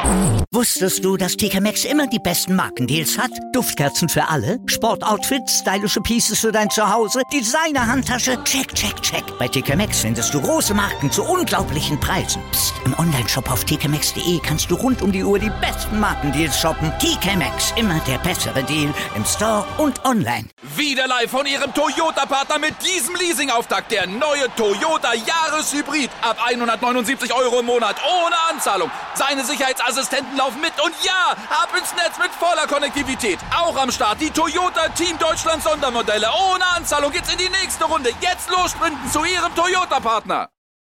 Wusstest du, dass TK Maxx immer die besten Markendeals hat? Duftkerzen für alle, Sportoutfits, stylische Pieces für dein Zuhause, Designer-Handtasche, check, check, check. Bei TK Maxx findest du große Marken zu unglaublichen Preisen. Psst. Im Onlineshop auf tkmaxx.de kannst du rund um die Uhr die besten Markendeals shoppen. TK Maxx, immer der bessere Deal im Store und online. Wieder live von Ihrem Toyota-Partner mit diesem Leasing-Auftakt. Der neue Toyota Jahreshybrid. Ab 179 € im Monat. Ohne Anzahlung. Seine Sicherheitsassistenten laufen mit. Und ja, ab ins Netz mit voller Konnektivität. Auch am Start die Toyota Team Deutschland Sondermodelle. Ohne Anzahlung geht's in die nächste Runde. Jetzt los sprinten zu Ihrem Toyota-Partner.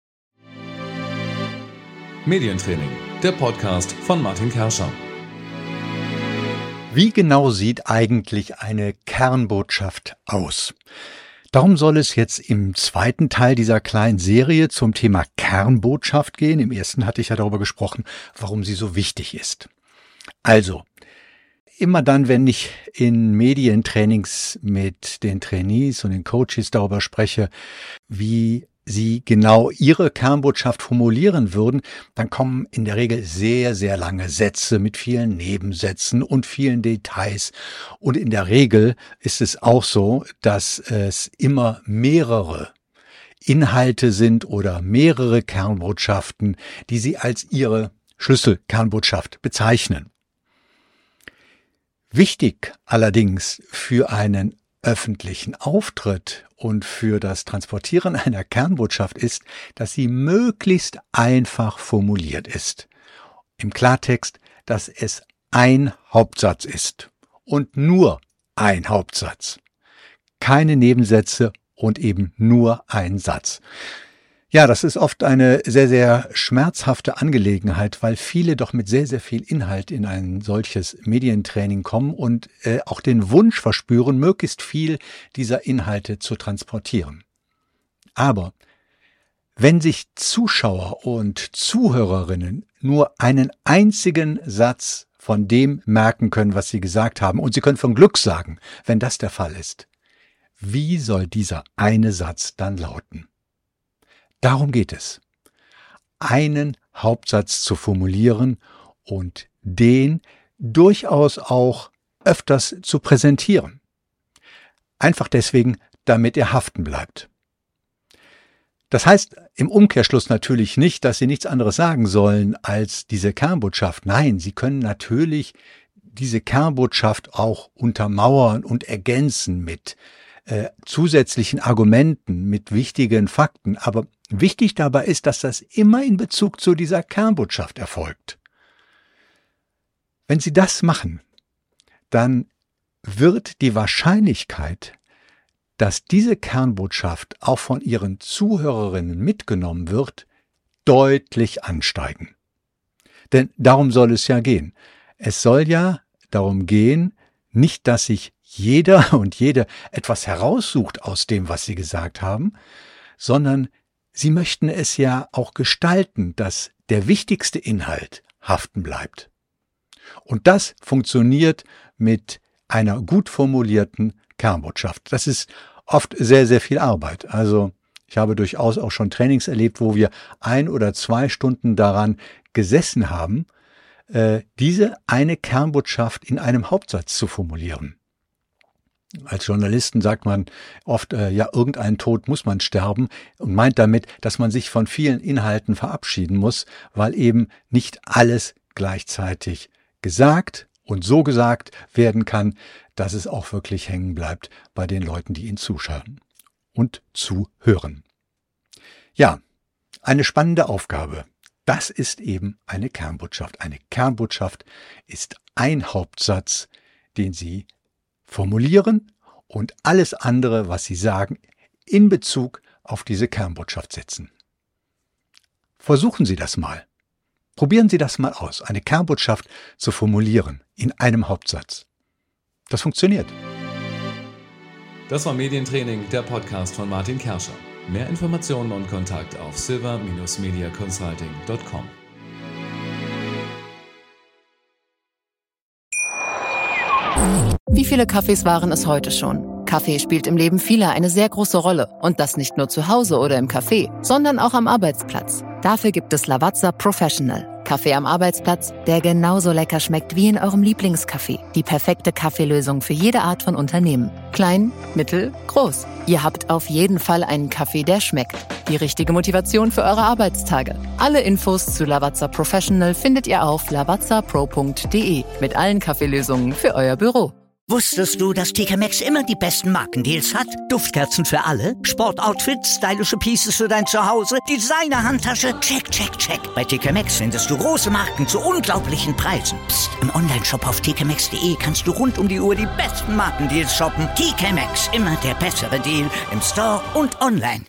Medientraining. Der Podcast von Martin Kerscher. Wie genau sieht eigentlich eine Kernbotschaft aus? Darum soll es jetzt im zweiten Teil dieser kleinen Serie zum Thema Kernbotschaft gehen. Im ersten hatte ich ja darüber gesprochen, warum sie so wichtig ist. Also, immer dann, wenn ich in Medientrainings mit den Trainees und den Coaches darüber spreche, wie sie genau ihre Kernbotschaft formulieren würden, dann kommen in der Regel sehr, sehr lange Sätze mit vielen Nebensätzen und vielen Details. Und in der Regel ist es auch so, dass es immer mehrere Inhalte sind oder mehrere Kernbotschaften, die sie als ihre Schlüsselkernbotschaft bezeichnen. Wichtig allerdings für einen öffentlichen Auftritt und für das Transportieren einer Kernbotschaft ist, dass sie möglichst einfach formuliert ist. Im Klartext, dass es ein Hauptsatz ist und nur ein Hauptsatz. Keine Nebensätze und eben nur ein Satz. Ja, das ist oft eine sehr, sehr schmerzhafte Angelegenheit, weil viele doch mit sehr, sehr viel Inhalt in ein solches Medientraining kommen und auch den Wunsch verspüren, möglichst viel dieser Inhalte zu transportieren. Aber wenn sich Zuschauer und Zuhörerinnen nur einen einzigen Satz von dem merken können, was sie gesagt haben, und sie können von Glück sagen, wenn das der Fall ist, wie soll dieser eine Satz dann lauten? Darum geht es, einen Hauptsatz zu formulieren und den durchaus auch öfters zu präsentieren. Einfach deswegen, damit er haften bleibt. Das heißt im Umkehrschluss natürlich nicht, dass Sie nichts anderes sagen sollen als diese Kernbotschaft. Nein, Sie können natürlich diese Kernbotschaft auch untermauern und ergänzen mit zusätzlichen Argumenten, mit wichtigen Fakten. Aber wichtig dabei ist, dass das immer in Bezug zu dieser Kernbotschaft erfolgt. Wenn Sie das machen, dann wird die Wahrscheinlichkeit, dass diese Kernbotschaft auch von Ihren Zuhörerinnen mitgenommen wird, deutlich ansteigen. Denn darum soll es ja gehen. Es soll ja darum gehen, nicht, dass sich jeder und jede etwas heraussucht aus dem, was Sie gesagt haben, sondern Sie möchten es ja auch gestalten, dass der wichtigste Inhalt haften bleibt. Und das funktioniert mit einer gut formulierten Kernbotschaft. Das ist oft sehr, sehr viel Arbeit. Also ich habe durchaus auch schon Trainings erlebt, wo wir 1 oder 2 Stunden daran gesessen haben, diese eine Kernbotschaft in einem Hauptsatz zu formulieren. Als Journalisten sagt man oft, ja, irgendeinen Tod muss man sterben und meint damit, dass man sich von vielen Inhalten verabschieden muss, weil eben nicht alles gleichzeitig gesagt und so gesagt werden kann, dass es auch wirklich hängen bleibt bei den Leuten, die ihn zuschauen und zuhören. Ja, eine spannende Aufgabe. Das ist eben eine Kernbotschaft. Eine Kernbotschaft ist ein Hauptsatz, den Sie formulieren und alles andere, was Sie sagen, in Bezug auf diese Kernbotschaft setzen. Versuchen Sie das mal. Probieren Sie das mal aus, eine Kernbotschaft zu formulieren in einem Hauptsatz. Das funktioniert. Das war Medientraining, der Podcast von Martin Kerscher. Mehr Informationen und Kontakt auf silver-mediaconsulting.com. Wie viele Kaffees waren es heute schon? Kaffee spielt im Leben vieler eine sehr große Rolle. Und das nicht nur zu Hause oder im Café, sondern auch am Arbeitsplatz. Dafür gibt es Lavazza Professional. Kaffee am Arbeitsplatz, der genauso lecker schmeckt wie in eurem Lieblingscafé. Die perfekte Kaffeelösung für jede Art von Unternehmen. Klein, mittel, groß. Ihr habt auf jeden Fall einen Kaffee, der schmeckt. Die richtige Motivation für eure Arbeitstage. Alle Infos zu Lavazza Professional findet ihr auf lavazzapro.de mit allen Kaffeelösungen für euer Büro. Wusstest du, dass TK Maxx immer die besten Markendeals hat? Duftkerzen für alle, Sportoutfits, stylische Pieces für dein Zuhause, Designer-Handtasche, check, check, check. Bei TK Maxx findest du große Marken zu unglaublichen Preisen. Psst. Im Onlineshop auf tkmaxx.de kannst du rund um die Uhr die besten Markendeals shoppen. TK Maxx, immer der bessere Deal im Store und online.